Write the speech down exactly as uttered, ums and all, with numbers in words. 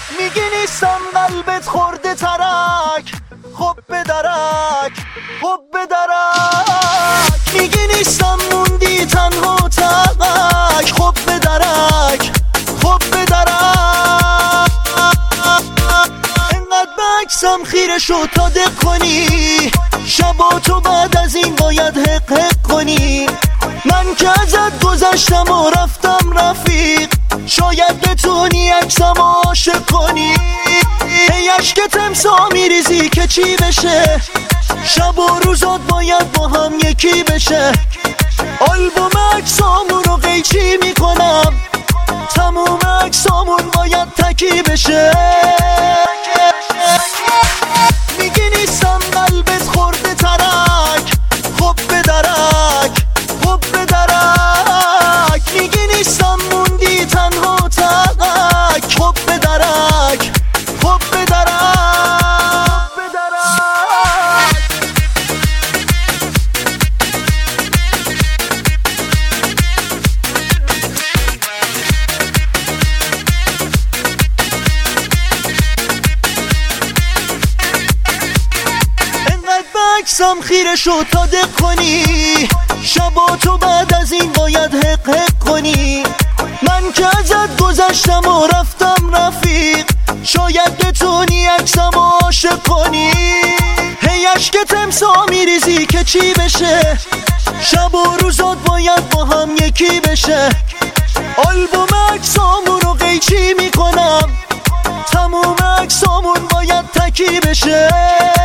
میگی نیستم قلبت خورده ترک، خب به درک، خب به درک. میگی نیستم موندی تنها تک، خب به درک، خب به درک. انقدر بکسم خیره شد تا دق کنی، شبا تو بعد از این باید حق حق کنی. من که ازت گذشتم و رفتم رفیق، شاید بتونی عکسم عاشق کنی. ای عشق تمسا میریزی که چی بشه، شب و روزات باید با هم یکی بشه. آلبوم عکسامون رو قیچی میکنم، تموم عکسامون باید تکی بشه. میگی نیستم قلبت خورده ترک، خب به درک، خب به درک. میگی نیستم موندی تنها تک، خب به درک، خب به درک، به درک. انقدر بکسم خیره شد تا دق کنی، شبا تو بعد از این باید حق حق کنی. من که ازت گذشتم و رفتم رفیق، شاید بتونی عکسم عاشق کنی. هی عشق تمسا میریزی که چی بشه، شب و روزات باید با هم یکی بشه. آلبوم عکسامون رو قیچی میکنم، تموم عکسامون باید تکی بشه.